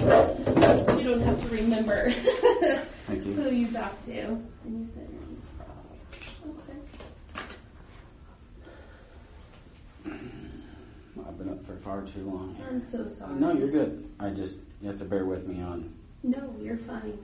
You don't have to remember Thank you. who you talked to. And you said your name's Rob. Okay. I've been up for far too long. I'm so sorry. No, you're good. You have to bear with me on No, you're fine.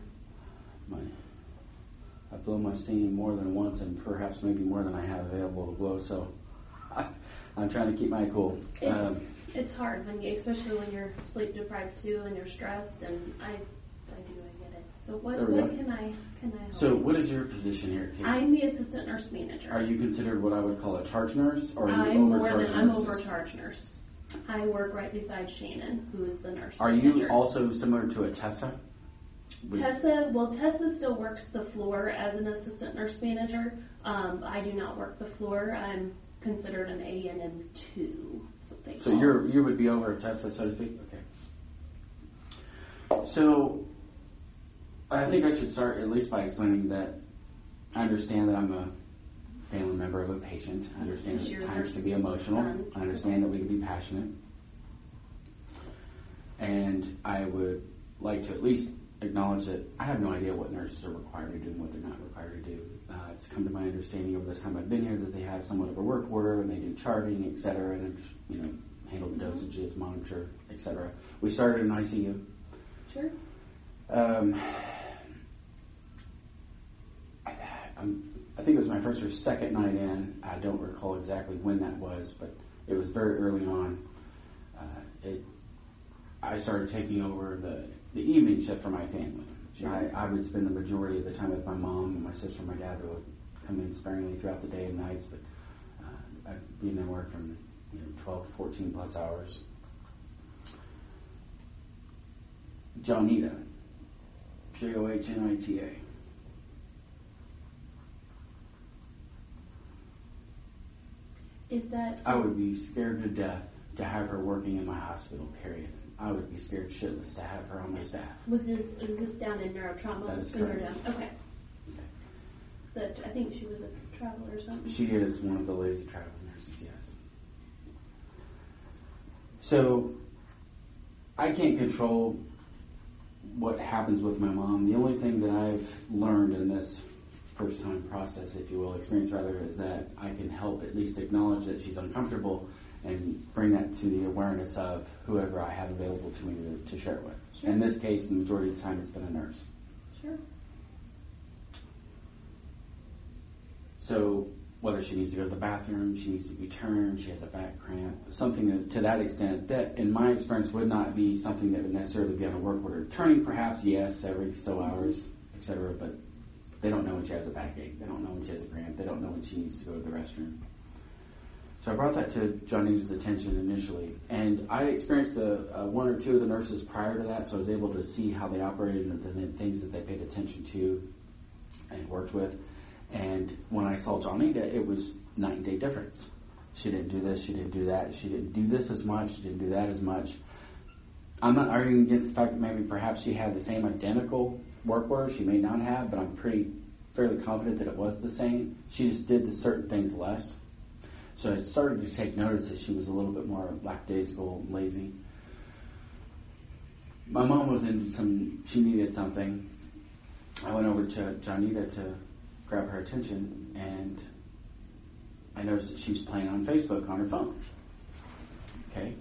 I've blown my steam more than once, and perhaps maybe more than I have available to blow, so I'm trying to keep my cool. It's hard, especially when you're sleep deprived too, and you're stressed, and I get it. So what can I help? So what is your position here, Kate? I'm the assistant nurse manager. Are you considered what I would call a charge nurse, or are you I'm overcharge overcharge nurse. I work right beside Shannon, who is the nurse Are manager. you also similar to a Tessa? Tessa still works the floor as an assistant nurse manager. I do not work the floor. I'm considered an ANM2. So you would be over Tessa, so to speak? Okay. So I think I should start at least by explaining that I understand that I'm a family member of a patient. I understand that times can be emotional. Son. I understand that we can be passionate. And I would like to at least acknowledge that I have no idea what nurses are required to do and what they're not required to do. It's come to my understanding over the time I've been here that they have somewhat of a work order and they do charting, et cetera, and handle the dosages, monitor, et cetera. We started in ICU. Sure. I think it was my first or second night in. I don't recall exactly when that was, but it was very early on. I started taking over the evening shift for my family. Sure. I would spend the majority of the time with my mom and my sister and my dad who would come in sparingly throughout the day and nights, but I'd be in there work from 12 to 14 plus hours. Johnita, Johnita. Is that? I would be scared to death to have her working in my hospital, period. I would be scared shitless to have her on my staff. Was this down in neurotrauma? That is correct. Okay. But I think she was a traveler or something. She is one of the lazy travel nurses, yes. So, I can't control what happens with my mom. The only thing that I've learned in this first-time process, if you will, experience rather, is that I can help at least acknowledge that she's uncomfortable and bring that to the awareness of whoever I have available to me to share it with. Sure. In this case, the majority of the time, it's been a nurse. Sure. So whether she needs to go to the bathroom, she needs to be turned, she has a back cramp, something to that extent, that in my experience would not be something that would necessarily be on a work order. Turning perhaps, yes, every so hours, etc., but they don't know when she has a backache. They don't know when she has a cramp. They don't know when she needs to go to the restroom. So I brought that to Johnny's attention initially, and I experienced one or two of the nurses prior to that, so I was able to see how they operated and the things that they paid attention to and worked with. And when I saw Johnita, it was night and day difference. She didn't do this, she didn't do that, she didn't do this as much, she didn't do that as much. I'm not arguing against the fact that maybe perhaps she had the same identical work order. She may not have, but I'm fairly confident that it was the same. She just did the certain things less. So I started to take notice that she was a little bit more lackadaisical, lazy. My mom was she needed something. I went over to Johnita to grab her attention, and I noticed that she was playing on Facebook on her phone. Okay?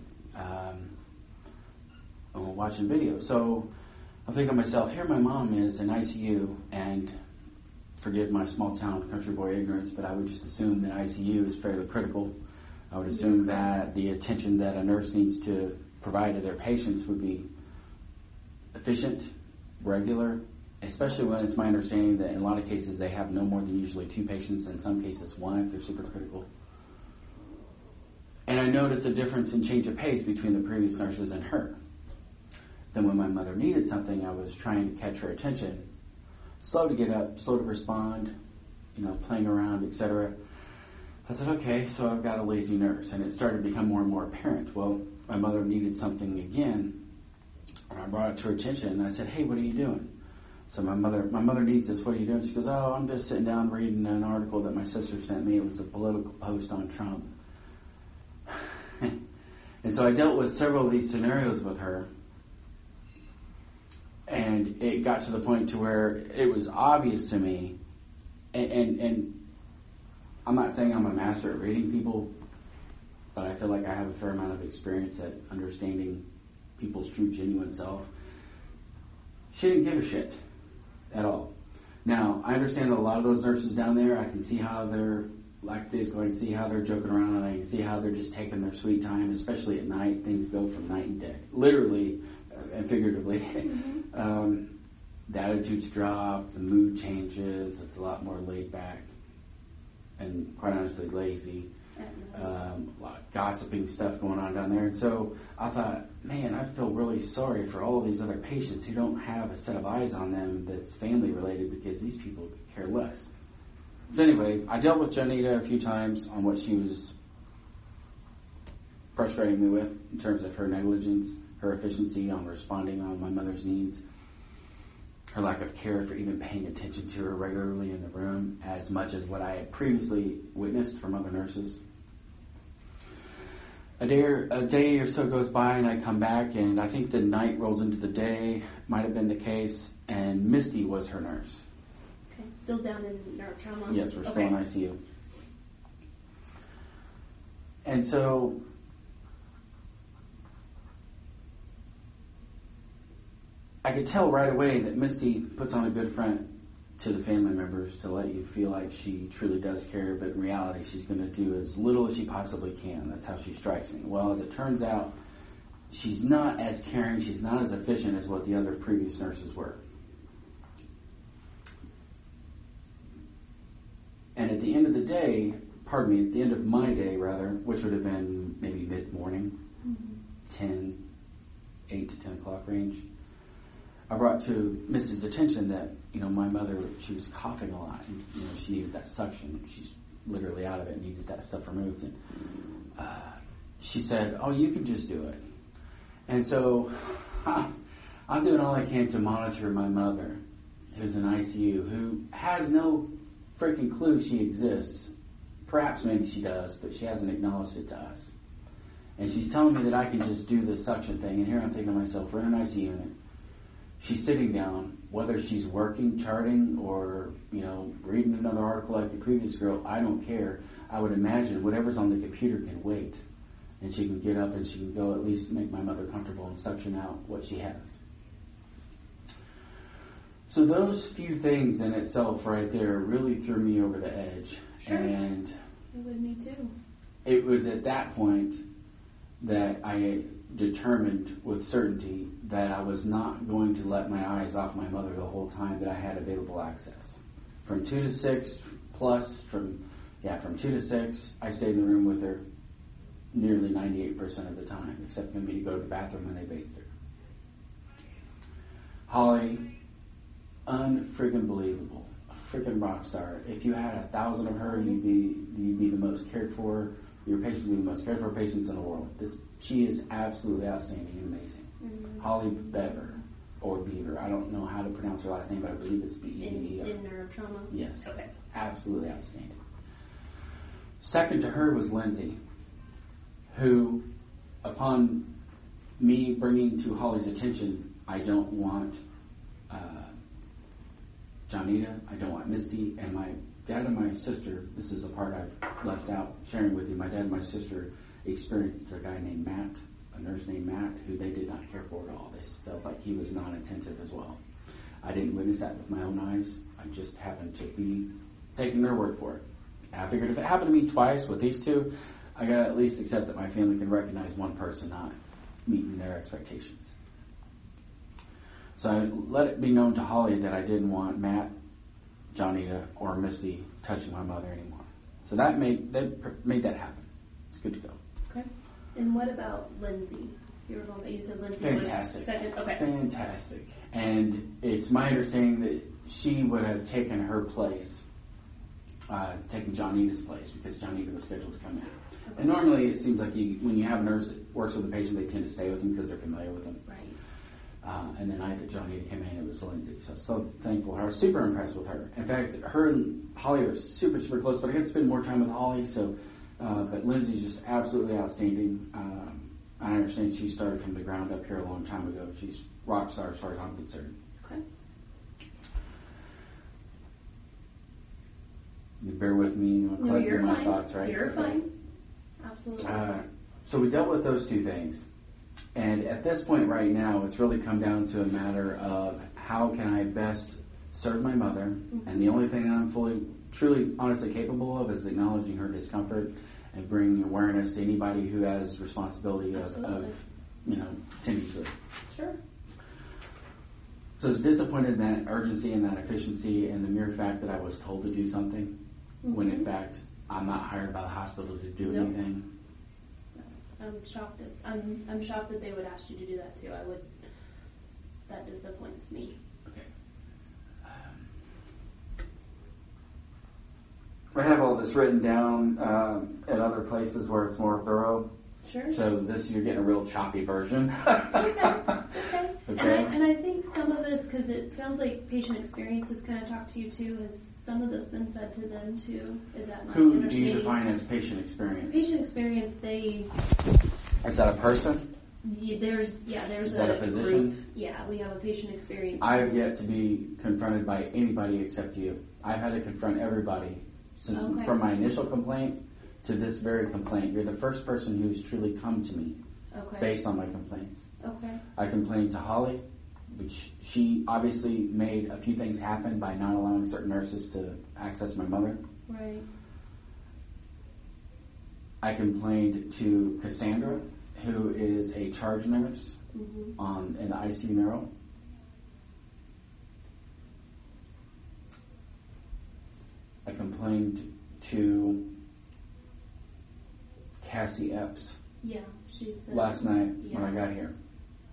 I'm watching videos. So I'm thinking to myself, here my mom is in ICU, and forgive my small town country boy ignorance, but I would just assume that ICU is fairly critical. I would assume that the attention that a nurse needs to provide to their patients would be efficient, regular, especially when it's my understanding that in a lot of cases they have no more than usually 2 patients, in some cases 1 if they're super critical. And I noticed a difference in change of pace between the previous nurses and her. Then when my mother needed something, I was trying to catch her attention. Slow to get up, slow to respond, playing around, etc. I said, okay, so I've got a lazy nurse. And it started to become more and more apparent. Well, my mother needed something again, and I brought it to her attention, and I said, hey, what are you doing? So my mother needs this, what are you doing? She goes, oh, I'm just sitting down reading an article that my sister sent me. It was a political post on Trump. And so I dealt with several of these scenarios with her. And it got to the point to where it was obvious to me, and I'm not saying I'm a master at reading people, but I feel like I have a fair amount of experience at understanding people's true, genuine self. She didn't give a shit at all. Now, I understand that a lot of those nurses down there, I can see how their life is going, see how they're joking around, and I can see how they're just taking their sweet time, especially at night. Things go from night and day, literally and figuratively. Mm-hmm. The attitudes drop, the mood changes, it's a lot more laid back, and quite honestly, lazy. A lot of gossiping stuff going on down there. And so I thought, man, I feel really sorry for all of these other patients who don't have a set of eyes on them that's family related, because these people could care less. So anyway, I dealt with Janita a few times on what she was frustrating me with in terms of her negligence, her efficiency on responding on my mother's needs, her lack of care for even paying attention to her regularly in the room as much as what I had previously witnessed from other nurses. A day or so goes by and I come back, and I think the night rolls into the day, might have been the case, and Misty was her nurse. Okay, still down in neurotrauma? Yes, we're still in ICU. And so I could tell right away that Misty puts on a good front to the family members to let you feel like she truly does care, but in reality she's going to do as little as she possibly can. That's how she strikes me. Well, as it turns out, she's not as caring, she's not as efficient as what the other previous nurses were. And at the end of the day, at the end of my day rather, which would have been maybe mid-morning, 8 to 10 o'clock range, I brought to Mrs. attention that, my mother, she was coughing a lot, and, she needed that suction. She's literally out of it and needed that stuff removed. And she said, "Oh, you can just do it." And so I'm doing all I can to monitor my mother, who's in ICU, who has no freaking clue she exists. Perhaps maybe she does, but she hasn't acknowledged it to us. And she's telling me that I can just do the suction thing, and here I'm thinking to myself, we're in an ICU unit. She's sitting down, whether she's working, charting, or, reading another article like the previous girl, I don't care. I would imagine whatever's on the computer can wait. And she can get up and she can go at least make my mother comfortable and suction out what she has. So those few things in itself right there really threw me over the edge. Sure. And it would me too. It was at that point that I determined with certainty that I was not going to let my eyes off my mother the whole time that I had available access. From 2 to 6 plus, from 2 to 6, I stayed in the room with her nearly 98% of the time, except maybe to go to the bathroom when they bathed her. Holly, unfriggin' believable. A freaking rock star. If you had 1,000 of her, you'd be the most cared for. Your patients would be the most cared for patients in the world. She is absolutely outstanding and amazing. Mm-hmm. Holly Bever, or Beaver. I don't know how to pronounce her last name, but I believe it's B-E-V-E-R. In neurotrauma? Yes. Okay. Absolutely outstanding. Second to her was Lindsay, who, upon me bringing to Holly's attention, I don't want Janita, I don't want Misty, and my dad and my sister, this is a part I've left out sharing with you, my dad and my sister experienced a guy named Matt, a nurse named Matt, who they did not care for at all. They felt like he was non-attentive as well. I didn't witness that with my own eyes. I just happened to be taking their word for it. And I figured if it happened to me twice with these two, I gotta at least accept that my family can recognize one person not meeting their expectations. So I let it be known to Holly that I didn't want Matt, Janita, or Misty touching my mother anymore. So that made that happen. It's good to go. Okay. And what about Lindsay? You said Lindsay Fantastic. was second. Okay. Fantastic. And it's my understanding that she would have taken her place, taken Janita's place, because Janita was scheduled to come in. Okay. And normally it seems like when you have a nurse that works with a patient, they tend to stay with them because they're familiar with them. Right. And the night that Janita came in, it was Lindsay. So thankful. I was super impressed with her. In fact, her and Holly are super, super close, but I get to spend more time with Holly. But Lindsay's just absolutely outstanding. I understand she started from the ground up here a long time ago. She's rock star as far as I'm concerned. Okay. You bear with me on collecting my thoughts, right? You're fine. Absolutely. So we dealt with those two things. And at this point right now, it's really come down to a matter of how can I best serve my mother. Mm-hmm. And the only thing that I'm fully, truly, honestly capable of is acknowledging her discomfort and bringing awareness to anybody who has responsibility of tending to it. Sure. So I was disappointed in that urgency and that efficiency and the mere fact that I was told to do something, mm-hmm. when in fact I'm not hired by the hospital to do anything. I'm shocked. I'm shocked that they would ask you to do that too. That disappoints me. Okay. I have all this written down at other places where it's more thorough. Sure. So you're getting a real choppy version. It's okay. Okay. And I think some of this, because it sounds like patient experience has kind of talked to you too, has some of this been said to them too? Is that my understanding? Who do you define as patient experience? Patient experience, Is that a person? There's Is that a physician? Group. Yeah, we have a patient experience. I have yet to be confronted by anybody except you. I've had to confront everybody since from my initial complaint to this very complaint. You're the first person who's truly come to me based on my complaints. Okay. I complained to Holly, which she obviously made a few things happen by not allowing certain nurses to access my mother. Right. I complained to Cassandra, who is a charge nurse mm-hmm. in the ICU neuro. I complained to Cassie Epps. Yeah, she's the last night when I got here.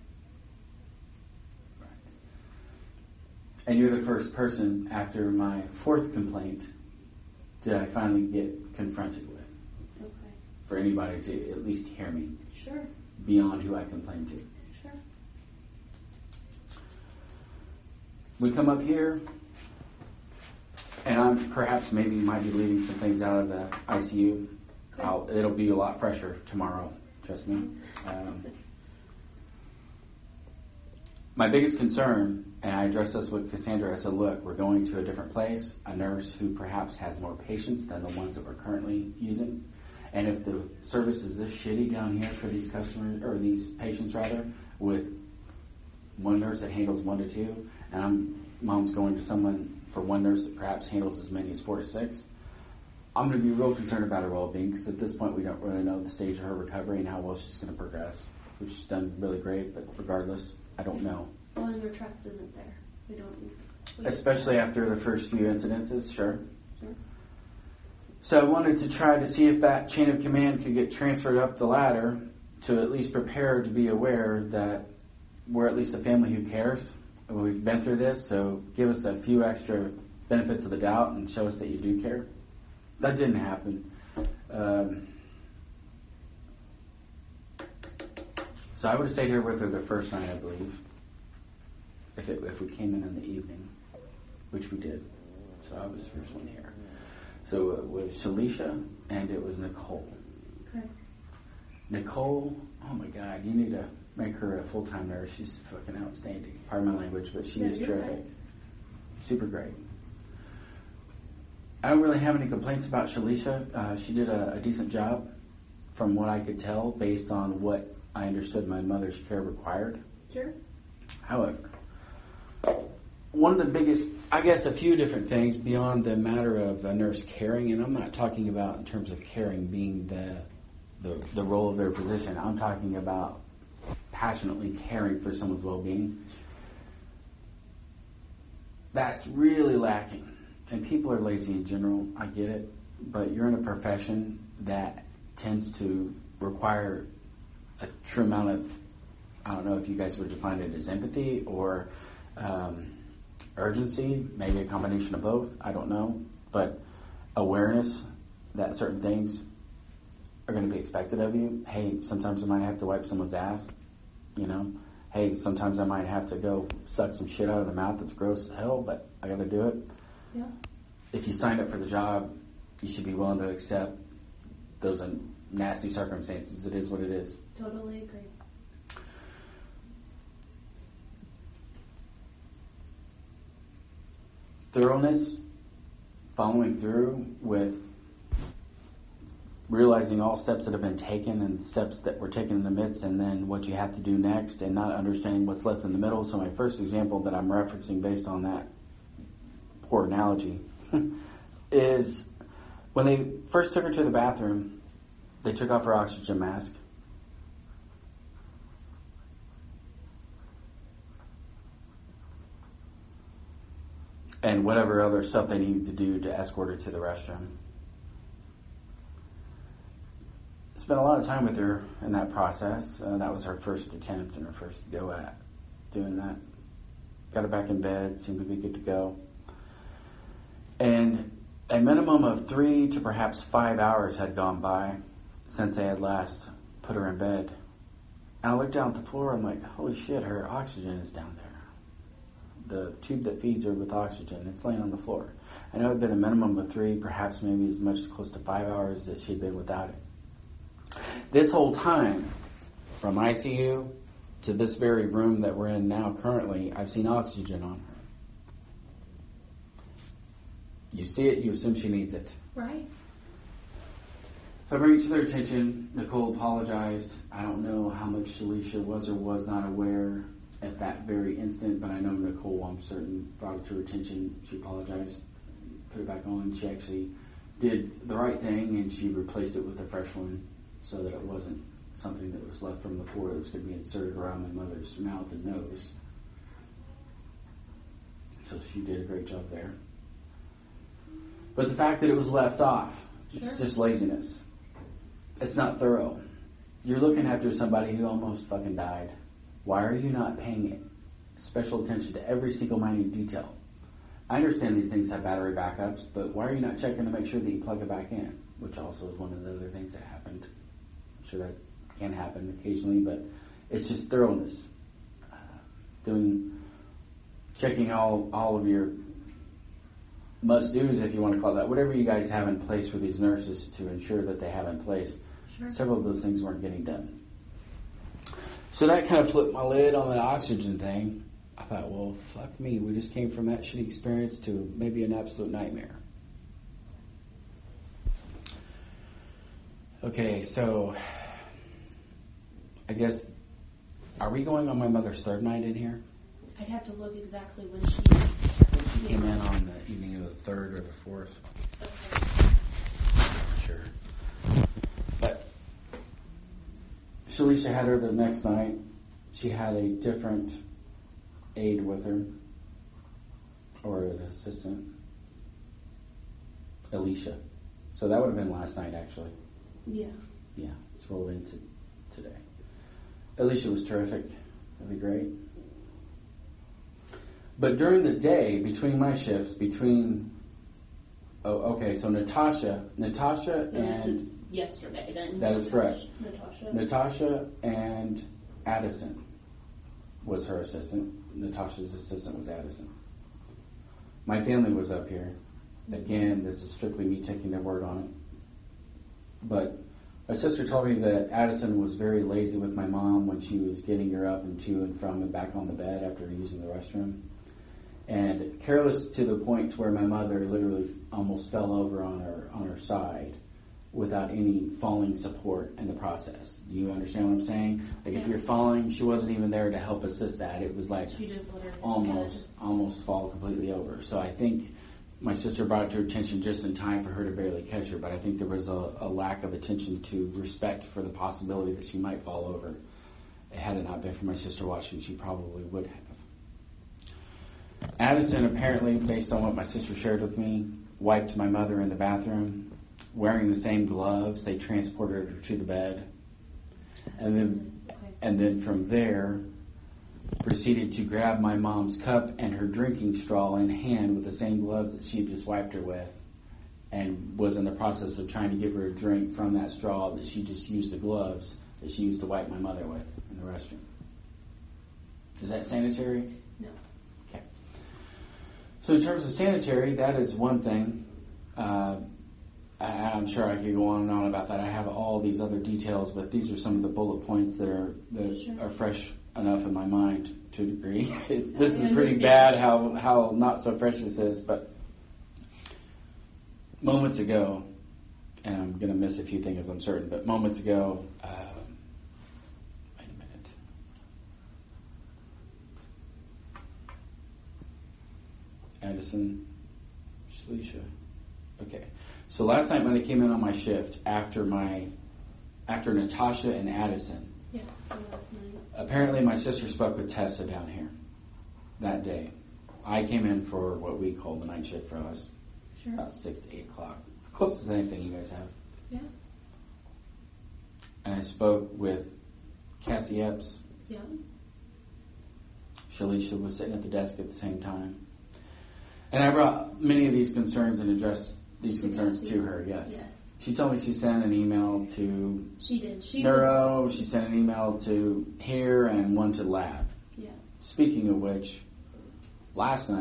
Right. And you're the first person after my fourth complaint did I finally get confronted with. Okay. For anybody to at least hear me. Sure. Beyond who I complained to. Sure. We come up here, and I'm perhaps maybe might be leaving some things out of the ICU. It'll be a lot fresher tomorrow, trust me. My biggest concern, and I addressed this with Cassandra, I said, look, we're going to a different place, a nurse who perhaps has more patients than the ones that we're currently using. And if the service is this shitty down here for these customers, or these patients rather, with one nurse that handles 1 to 2, and mom's going to someone for one nurse that perhaps handles as many as 4 to 6, I'm going to be real concerned about her well-being, because at this point we don't really know the stage of her recovery and how well she's going to progress. Which she's done really great, but regardless, I don't know. Well, and your trust isn't there. We don't. Especially after the first few incidences, sure. Sure. So I wanted to try to see if that chain of command could get transferred up the ladder to at least prepare to be aware that we're at least a family who cares. We've been through this, so give us a few extra benefits of the doubt and show us that you do care. That didn't happen. So I would have stayed here with her the first night, I believe, if we came in the evening, which we did. So I was the first one here. So it was Shalisha and it was Nicole. Okay. Nicole, oh my God, you need to make her a full-time nurse. She's fucking outstanding. Pardon my language, but she is terrific. Right. Super great. I don't really have any complaints about Shalisha. She did a decent job from what I could tell based on what I understood my mother's care required. Sure. However, one of the biggest, I guess a few different things beyond the matter of a nurse caring, and I'm not talking about in terms of caring being the role of their position. I'm talking about passionately caring for someone's well-being. That's really lacking. And people are lazy in general, I get it, but you're in a profession that tends to require a true amount of, I don't know if you guys would define it as empathy or urgency, maybe a combination of both, I don't know, but awareness that certain things are going to be expected of you. Hey, sometimes I might have to wipe someone's ass, you know. Hey, sometimes I might have to go suck some shit out of the mouth that's gross as hell, but I got to do it. Yeah. If you signed up for the job, you should be willing to accept those nasty circumstances. It is what it is. Totally agree. Thoroughness, following through with realizing all steps that have been taken and steps that were taken in the midst, and then what you have to do next, and not understanding what's left in the middle. So my first example that I'm referencing based on that poor analogy is when they first took her to the bathroom, they took off her oxygen mask. And whatever other stuff they needed to do to escort her to the restroom. Spent a lot of time with her in that process. That was her first attempt and her first go at doing that. Got her back in bed, seemed to be good to go. And a minimum of 3 to perhaps 5 hours had gone by since they had last put her in bed. And I looked down at the floor, I'm like, holy shit, her oxygen is down there. The tube that feeds her with oxygen, it's laying on the floor. I know it had been a minimum of 3, perhaps maybe as much as close to 5 hours that she'd been without it. This whole time, from ICU to this very room that we're in now currently, I've seen oxygen on her. You see it, you assume she needs it. Right. So I bring it to their attention. Nicole apologized. I don't know how much Shalisha was or was not aware at that very instant, but I know Nicole, I'm certain, brought it to her attention. She apologized, put it back on. She actually did the right thing, and she replaced it with a fresh one so that it wasn't something that was left from the floor that was going to be inserted around my mother's mouth and nose. So she did a great job there. But the fact that it was left off, it's just laziness. It's not thorough. You're looking after somebody who almost fucking died. Why are you not paying special attention to every single minute detail? I understand these things have battery backups, but why are you not checking to make sure that you plug it back in? Which also is one of the other things that happened. I'm sure that can happen occasionally, but it's just thoroughness. Checking all of your must-dos, if you want to call it that, whatever you guys have in place for these nurses to ensure that they have in place. Sure. Several of those things weren't getting done. So that kind of flipped my lid on the oxygen thing. I thought, well, fuck me. We just came from that shitty experience to maybe an absolute nightmare. Okay, so I guess, are we going on my mother's third night in here? I'd have to look exactly when I think she came in on the evening of the third or the fourth. Okay. Sure. But Shalisha had her the next night. She had a different aide with her, or an assistant, Alicia. So that would have been last night, actually. Yeah. Yeah, it's rolled into today. Alicia was terrific. Really great. But during the day, between my shifts, so Natasha So and... this is yesterday then? That is correct. Natasha and Addison was her assistant. Natasha's assistant was Addison. My family was up here. Again, this is strictly me taking their word on it. But my sister told me that Addison was very lazy with my mom when she was getting her up and to and from and back on the bed after using the restroom. And careless to the point to where my mother literally almost fell over on her side without any falling support in the process. Do you understand what I'm saying? Like if you're falling, she wasn't even there to help assist that. It was like she just let her almost fall completely over. So I think my sister brought it to her attention just in time for her to barely catch her, but I think there was a lack of attention to respect for the possibility that she might fall over. Had it not been for my sister watching, she probably would have. Addison, apparently, based on what my sister shared with me, wiped my mother in the bathroom, wearing the same gloves. They transported her to the bed. And then from there, proceeded to grab my mom's cup and her drinking straw in hand with the same gloves that she had just wiped her with, and was in the process of trying to give her a drink from that straw that she just used the gloves that she used to wipe my mother with in the restroom. Is that sanitary? No. Okay. So in terms of sanitary, that is one thing. I'm sure I could go on and on about that. I have all these other details, but these are some of the bullet points that are fresh enough in my mind to a degree. This is pretty bad how not so fresh this is, but moments ago, and I'm going to miss a few things, I'm certain, but moments ago, wait a minute. Addison, Shalisha. Okay. So last night when I came in on my shift after Natasha and Addison, yeah, so last night. Apparently my sister spoke with Tessa down here that day. I came in for what we call the night shift for us. Sure. About 6 to 8 o'clock. Closest to anything you guys have. Yeah. And I spoke with Cassie Epps. Yeah. Shalisha was sitting at the desk at the same time. And I brought many of these concerns and addressed these concerns to her, yes. She told me she sent an email to she sent an email to here and one to lab. Yeah. Speaking of which, the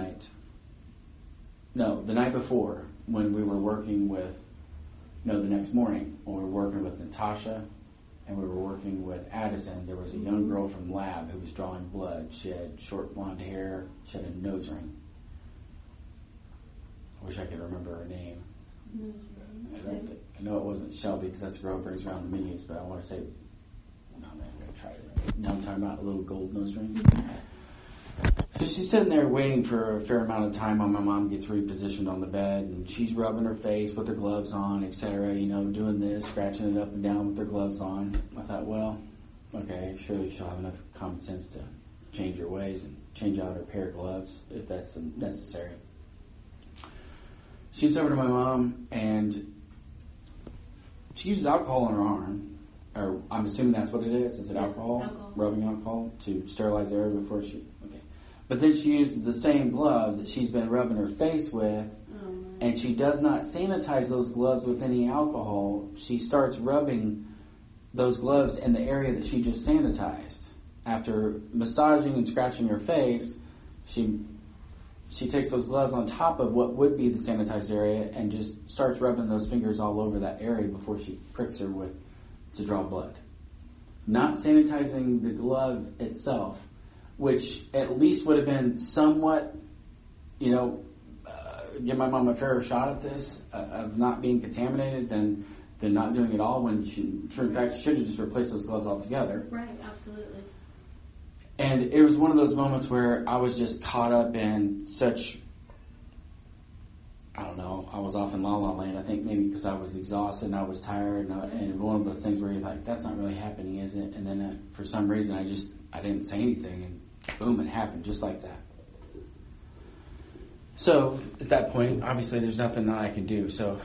night before, when we were working with, the next morning, when we were working with Natasha and we were working with Addison, there was a young girl from lab who was drawing blood. She had short blonde hair, she had a nose ring. I wish I could remember her name. I know it wasn't Shelby because that's the girl who brings around the minis, but I want to say, no, man, I'm going to try it. Now I'm talking about a little gold nose ring. So she's sitting there waiting for a fair amount of time while my mom gets repositioned on the bed, and she's rubbing her face with her gloves on, etc., doing this, scratching it up and down with her gloves on. I thought, well, okay, surely she'll have enough common sense to change her ways and change out her pair of gloves if that's necessary. She's over to my mom, and she uses alcohol on her arm, or I'm assuming that's what it is. Is it alcohol? Rubbing alcohol to sterilize the area before she... Okay. But then she uses the same gloves that she's been rubbing her face with, and she does not sanitize those gloves with any alcohol. She starts rubbing those gloves in the area that she just sanitized. After massaging and scratching her face, she takes those gloves on top of what would be the sanitized area and just starts rubbing those fingers all over that area before she pricks her to draw blood. Not sanitizing the glove itself, which at least would have been somewhat, give my mom a fairer shot at this, of not being contaminated than not doing it all, when in fact she should have just replaced those gloves altogether. Right, absolutely. And it was one of those moments where I was just caught up in such, I don't know, I was off in La La Land. I think maybe because I was exhausted and I was tired, and one of those things where you're like, that's not really happening, is it? And then for some reason I didn't say anything, and boom, it happened just like that. So at that point, obviously there's nothing that I can do. So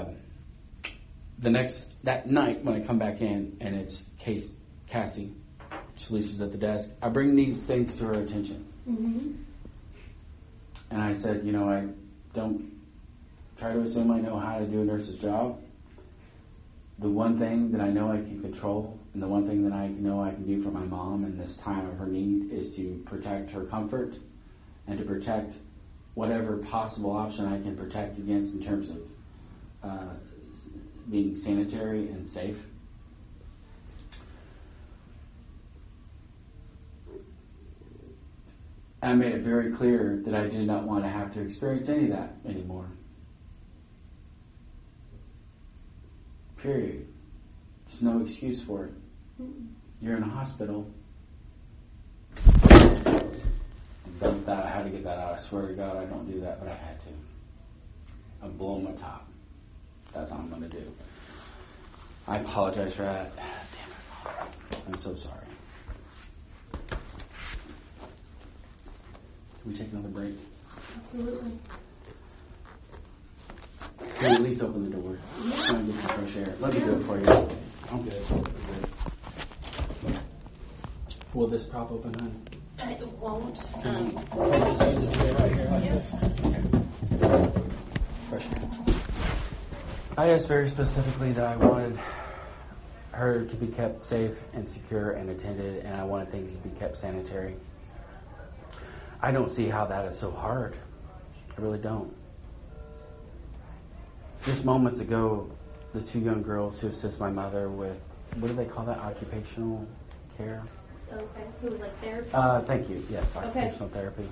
that night when I come back in and it's Cassie, Shalisha's at the desk, I bring these things to her attention. Mm-hmm. And I said, I don't try to assume I know how to do a nurse's job. The one thing that I know I can control, and the one thing that I know I can do for my mom in this time of her need, is to protect her comfort and to protect whatever possible option I can protect against in terms of being sanitary and safe. I made it very clear that I did not want to have to experience any of that anymore. Period. There's no excuse for it. You're in a hospital. I had to get that out. I swear to God I don't do that, but I had to. I'm blowing my top. That's all I'm going to do. I apologize for that. Damn it. I'm so sorry. Can we take another break? Absolutely. Can we at least open the door? Try and get some fresh air. Let me do it for you. I'm good. Will this prop open, hon? It won't. Can we just use it right here like this? Okay. Fresh air. I asked very specifically that I wanted her to be kept safe and secure and attended, and I wanted things to be kept sanitary. I don't see how that is so hard. I really don't. Just moments ago, the two young girls who assist my mother with, what do they call that, occupational care? Okay, so it was like therapy? Thank you, yes, occupational therapy.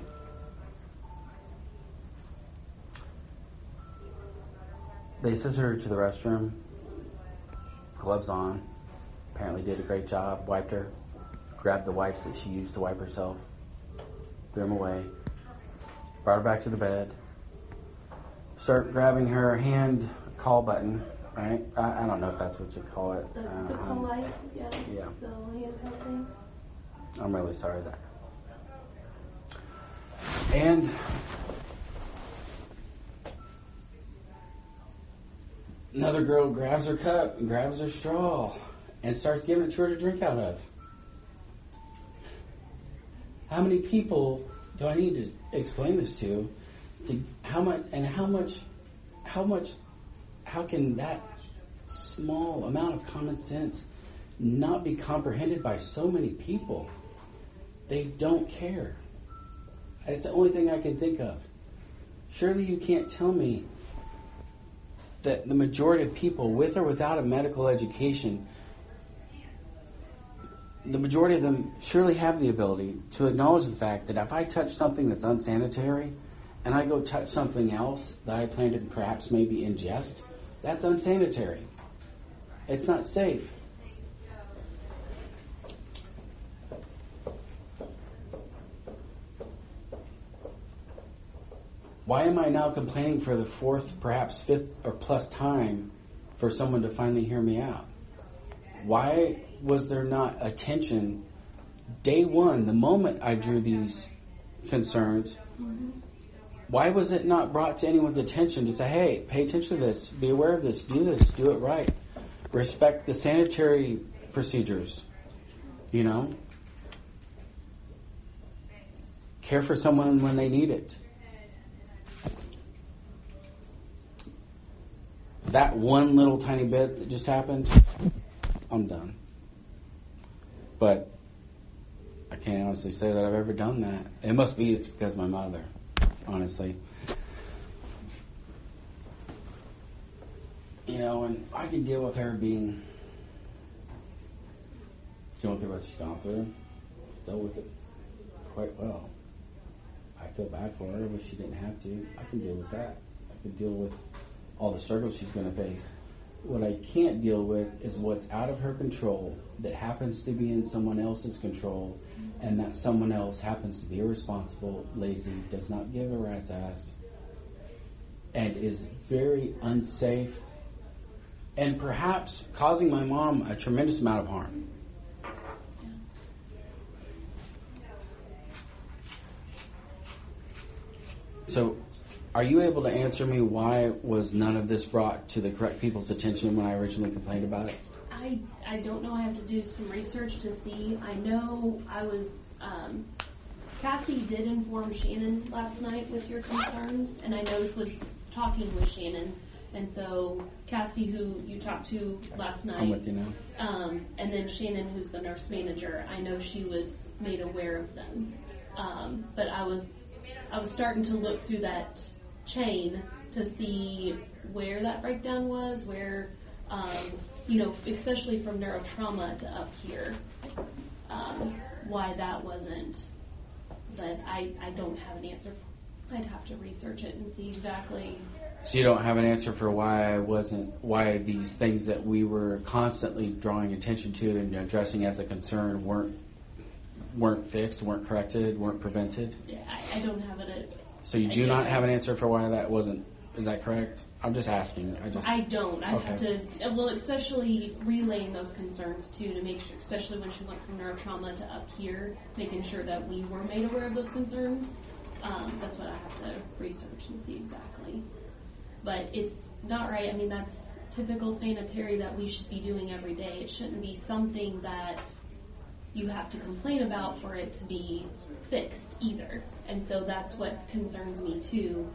They assisted her to the restroom, gloves on, apparently did a great job, wiped her, grabbed the wipes that she used to wipe herself, threw them away, brought her back to the bed, start grabbing her hand call button, right? I don't know if that's what you call it. The call light, yeah. The handheld thing. I'm really sorry that. And another girl grabs her cup and grabs her straw and starts giving it to her to drink out of. How many people do I need to explain this to how can that small amount of common sense not be comprehended by so many people? They don't care. It's the only thing I can think of. Surely you can't tell me that the majority of people, with or without a medical education, the majority of them surely have the ability to acknowledge the fact that if I touch something that's unsanitary and I go touch something else that I plan to perhaps maybe ingest, that's unsanitary. It's not safe. Why am I now complaining for the fourth, perhaps fifth or plus time for someone to finally hear me out? Why was there not attention day one, the moment I drew these concerns? Why was it not brought to anyone's attention to say, hey, pay attention to this, be aware of this, do it right, respect the sanitary procedures, care for someone when they need it. That one little tiny bit that just happened, I'm done. But I can't honestly say that I've ever done that. It's because of my mother, honestly. And I can deal with her going through what she's gone through. Dealt with it quite well. I feel bad for her, but she didn't have to. I can deal with that. I can deal with all the struggles she's going to face. What I can't deal with is what's out of her control that happens to be in someone else's control, and that someone else happens to be irresponsible, lazy, does not give a rat's ass, and is very unsafe, and perhaps causing my mom a tremendous amount of harm. So, are you able to answer me why was none of this brought to the correct people's attention when I originally complained about it? I don't know. I have to do some research to see. I know Cassie did inform Shannon last night with your concerns, and I know was talking with Shannon. And so Cassie, who you talked to last night, I'm with you now. And then Shannon, who's the nurse manager, I know she was made aware of them. But I was starting to look through that chain to see where that breakdown was, where, especially from neurotrauma to up here, why that wasn't. But I don't have an answer. I'd have to research it and see exactly. So you don't have an answer for why these things that we were constantly drawing attention to and addressing as a concern weren't fixed, weren't corrected, weren't prevented? Yeah, I don't have it. So you do not have an answer for why that wasn't, is that correct? I'm just asking. I don't. I have to, especially relaying those concerns too, to make sure, especially when she went from neurotrauma to up here, making sure that we were made aware of those concerns. That's what I have to research and see exactly. But it's not right. I mean, that's typical sanitary that we should be doing every day. It shouldn't be something that you have to complain about for it to be fixed either. And so that's what concerns me too,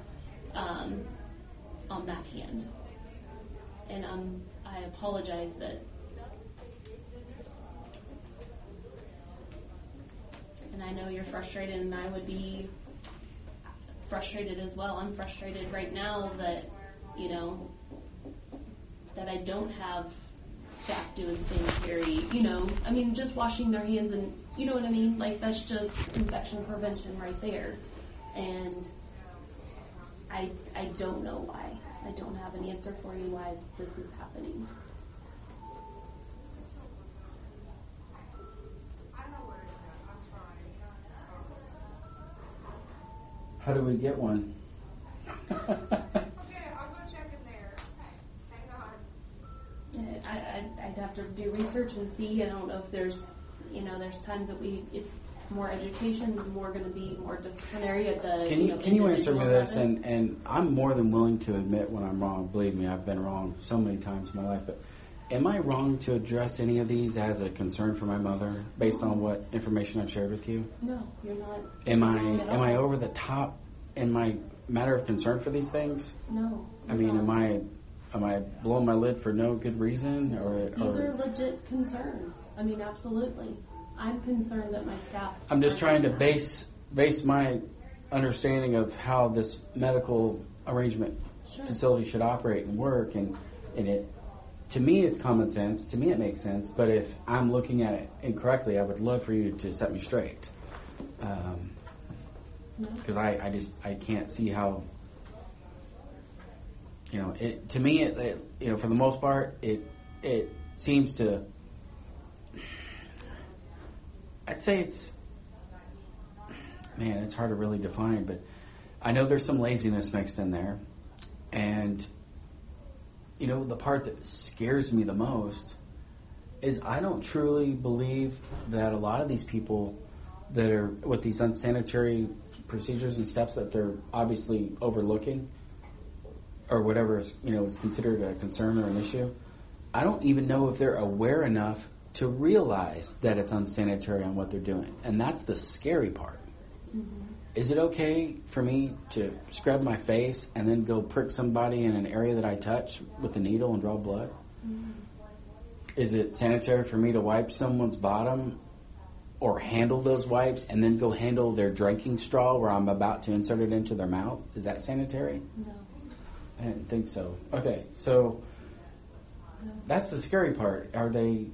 on that hand. And I apologize that, and I know you're frustrated, and I would be frustrated as well. I'm frustrated right now that, that I don't have staff doing sanitary, you know, I mean, just washing their hands and, you know what I mean? Like, that's just infection prevention right there. And I don't know why. I don't have an answer for you why this is happening. How do we get one? Okay, I'll go check in there. Hang on. I'd have to do research and see. I don't know if there's, you know, there's times that it's more education, more going to be more disciplinary at the. Can you answer me this? level. And I'm more than willing to admit when I'm wrong. Believe me, I've been wrong so many times in my life. But am I wrong to address any of these as a concern for my mother based on what information I've shared with you? No, you're not. Am wrong at all. I over the top in my matter of concern for these things? No. I mean, you're not. am I blowing my lid for no good reason, These are legit concerns. I mean, absolutely. I'm concerned that my staff. I'm just trying to base my understanding of how this medical arrangement Sure. facility should operate and work, and it. To me, it's common sense. To me, it makes sense. But if I'm looking at it incorrectly, I would love for you to set me straight. Because I can't see how. You know, to me, you know, for the most part, it seems to. I'd say it's. Man, it's hard to really define, but I know there's some laziness mixed in there, and. You know, the part that scares me the most is I don't truly believe that a lot of these people that are with these unsanitary procedures and steps that they're obviously overlooking or whatever is, you know, is considered a concern or an issue. I don't even know if they're aware enough to realize that it's unsanitary on what they're doing. And that's the scary part. Mm-hmm. Is it okay for me to scrub my face and then go prick somebody in an area that I touch with a needle and draw blood? Mm-hmm. Is it sanitary for me to wipe someone's bottom or handle those wipes and then go handle their drinking straw where I'm about to insert it into their mouth? Is that sanitary? No. I didn't think so. Okay, so that's the scary part. I'm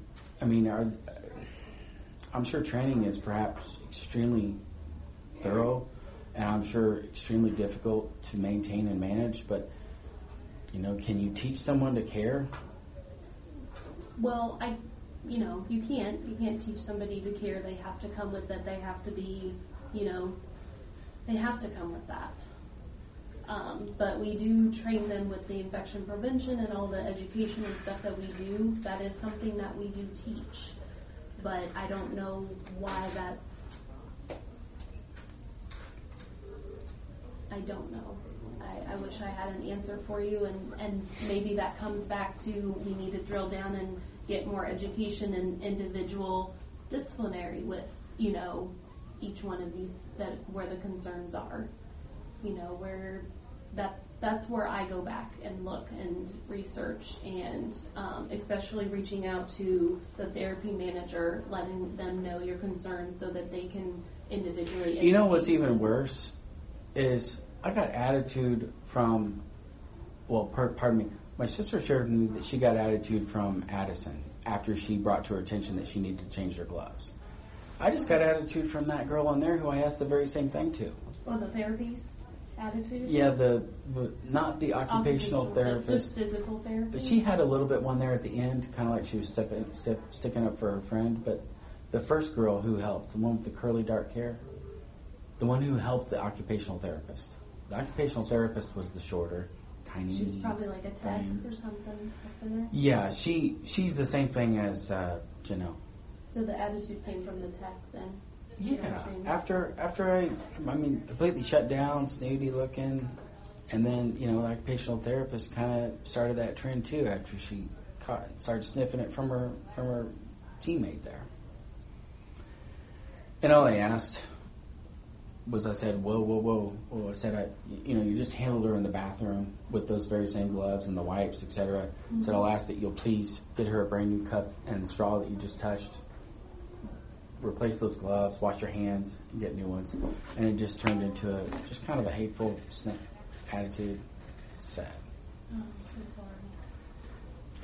sure training is perhaps extremely thorough, and I'm sure extremely difficult to maintain and manage, but, you know, can you teach someone to care? Well, you can't teach somebody to care. They have to come with it. They have to be, they have to come with that. But we do train them with the infection prevention and all the education and stuff that we do. That is something that we do teach. But I don't know why that's, I don't know. I wish I had an answer for you, and maybe that comes back to we need to drill down and get more education and individual disciplinary with, each one of these, where the concerns are. Where that's where I go back and look and research, and especially reaching out to the therapy manager, letting them know your concerns so that they can individually. You know what's even worse is I got attitude from, pardon me, my sister shared with me that she got attitude from Addison after she brought to her attention that she needed to change her gloves. I just got attitude from that girl in there who I asked the very same thing to. Oh, the therapies? Attitude? Yeah, the not the occupational therapist. Just physical therapy? But she had a little bit one there at the end, kind of like she was sticking up for her friend. But the first girl who helped, the one with the curly dark hair, the one who helped the occupational therapist. The occupational therapist was the shorter, tiny. She's probably like a tech or something up in there. Yeah, she's the same thing as Janelle. So the attitude came from the tech then? Yeah, after I completely shut down, snooty looking, and then, the occupational therapist kind of started that trend too after she started sniffing it from her teammate there. And all I asked was, I said, whoa. I said, you just handled her in the bathroom with those very same gloves and the wipes, etc. Mm-hmm. Said, I'll ask that you'll please get her a brand new cup and straw that you just touched. Replace those gloves, wash your hands, and get new ones. And it just turned into just kind of a hateful attitude. It's sad. Oh, I'm so sorry.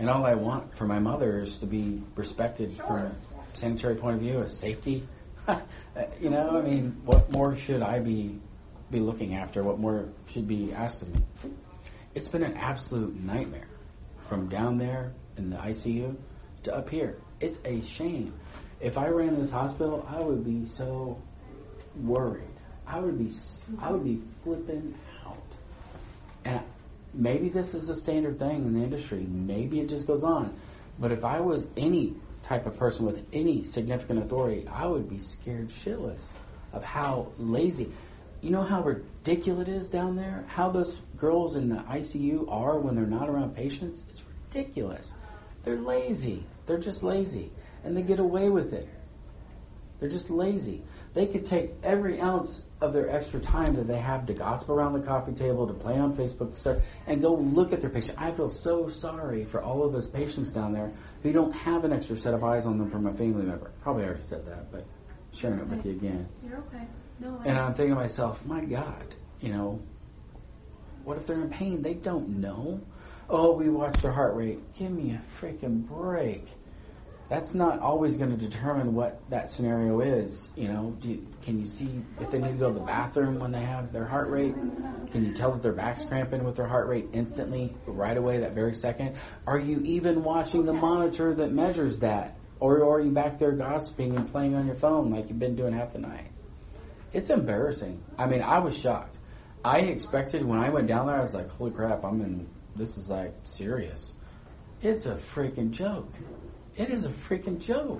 And all I want for my mother is to be respected Sure. from a sanitary point of view, a safety. You know, I mean, what more should I be looking after? What more should be asked of me? It's been an absolute nightmare from down there in the ICU to up here. It's a shame. If I ran this hospital, I would be so worried. I would be flipping out. And maybe this is a standard thing in the industry. Maybe it just goes on. But if I was any type of person with any significant authority, I would be scared shitless of how lazy. You know how ridiculous it is down there? How those girls in the ICU are when they're not around patients? It's ridiculous. They're lazy. They're just lazy. And they get away with it. They're just lazy. They could take every ounce of their extra time that they have to gossip around the coffee table, to play on Facebook and stuff, and go look at their patient. I feel so sorry for all of those patients down there who don't have an extra set of eyes on them from a family member. Probably already said that, but sharing it with you again. You're okay. No, And I'm thinking to myself, my God, you know, what if they're in pain? They don't know. Oh, we watch their heart rate. Give me a freaking break. That's not always going to determine what that scenario is. You know, can you see if they need to go to the bathroom when they have their heart rate? Can you tell that their back's cramping with their heart rate instantly, right away, that very second? Are you even watching the monitor that measures that? Or are you back there gossiping and playing on your phone like you've been doing half the night? It's embarrassing. I mean, I was shocked. I expected, when I went down there, I was like, holy crap, this is like serious. It's a freaking joke. It is a freaking joke.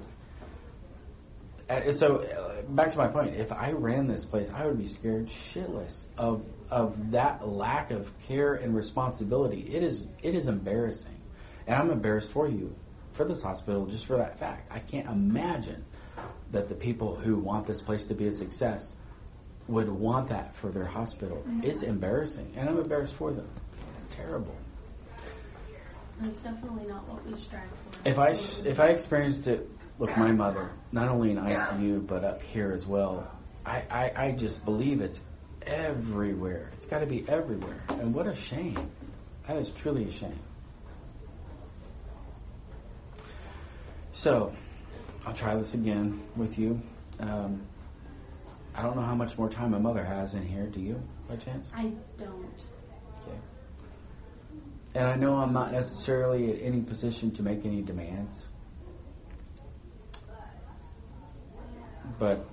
So, back to my point, if I ran this place, I would be scared shitless of that lack of care and responsibility. It is embarrassing. And I'm embarrassed for you, for this hospital, just for that fact. I can't imagine that the people who want this place to be a success would want that for their hospital. Mm-hmm. It's embarrassing, and I'm embarrassed for them. It's terrible. That's definitely not what we strive for. If I experienced it with my mother, not only in ICU but up here as well, I just believe it's everywhere. It's got to be everywhere, and what a shame. That is truly a shame. So, I'll try this again with you. I don't know how much more time my mother has in here. Do you, by chance? I don't. Okay. And I know I'm not necessarily at any position to make any demands. But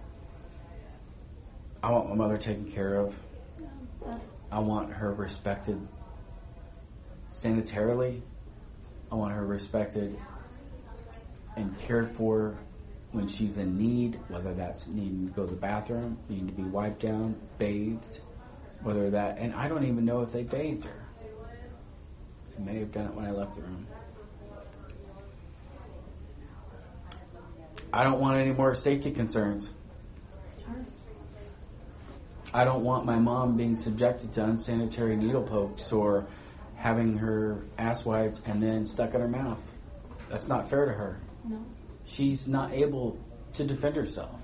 I want my mother taken care of. I want her respected sanitarily. I want her respected and cared for when she's in need, whether that's needing to go to the bathroom, needing to be wiped down, bathed, and I don't even know if they bathed her. They may have done it when I left the room. I don't want any more safety concerns. I don't want my mom being subjected to unsanitary needle pokes or having her ass wiped and then stuck in her mouth. That's not fair to her. No. She's not able to defend herself.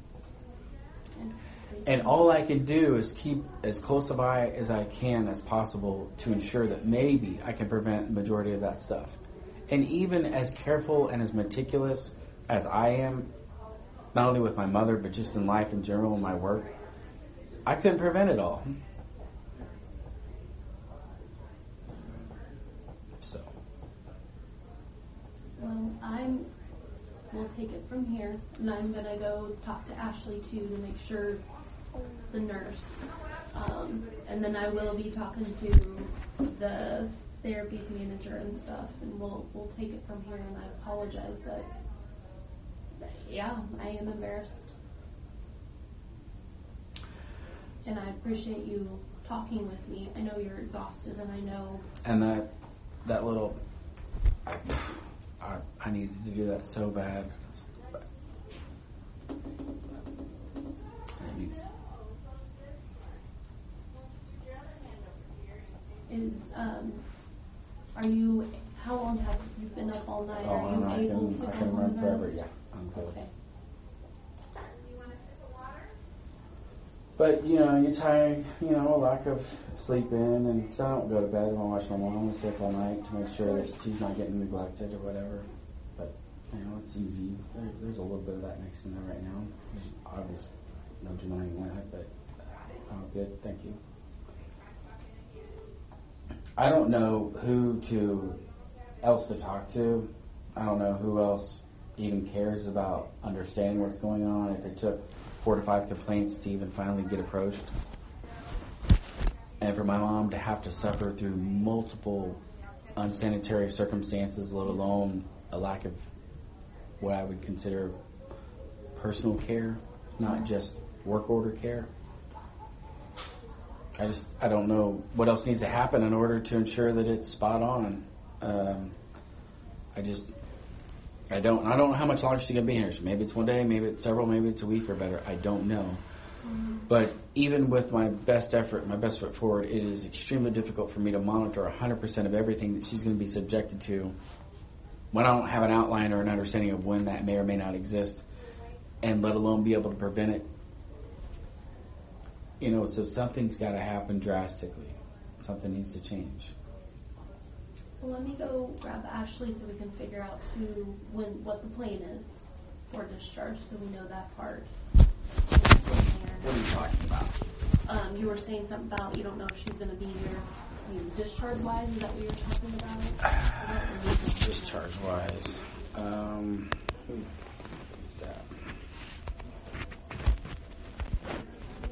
And all I can do is keep as close of eye as I can as possible to ensure that maybe I can prevent the majority of that stuff. And even as careful and as meticulous as I am, not only with my mother, but just in life in general, in my work, I couldn't prevent it all. So. Well, we'll take it from here, and I'm going to go talk to Ashley, too, to make sure, the nurse. And then I will be talking to the therapies manager and stuff, and we'll take it from here, and I apologize that, yeah, I am embarrassed. And I appreciate you talking with me. I know you're exhausted, and I know... And that little... I needed to do that so bad. How long have you been up all night? Are you able to I can run on forever, this? yeah. I'm good. Okay. You want a sip of water? But, you're tired, a lack of sleeping, and so I don't go to bed when I watch my mom stay up all night to make sure that she's not getting neglected or whatever. But, it's easy. There's a little bit of that mixed in there right now. There's obviously no denying that, but good, thank you. I don't know who else to talk to. I don't know who else even cares about understanding what's going on. If it took 4 to 5 complaints to even finally get approached, and for my mom to have to suffer through multiple unsanitary circumstances, let alone a lack of what I would consider personal care, not just work order care. I don't know what else needs to happen in order to ensure that it's spot on. I don't know how much longer she's going to be here. So maybe it's one day, maybe it's several, maybe it's a week or better. I don't know. But even with my best effort, my best foot forward, it is extremely difficult for me to monitor 100% of everything that she's going to be subjected to when I don't have an outline or an understanding of when that may or may not exist, and let alone be able to prevent it. So something's got to happen drastically. Something needs to change. Well, let me go grab Ashley so we can figure out what the plan is for discharge, so we know that part. What are you talking about? You were saying something about you don't know if she's going to be here. Discharge-wise, is that what you were talking about? Discharge-wise.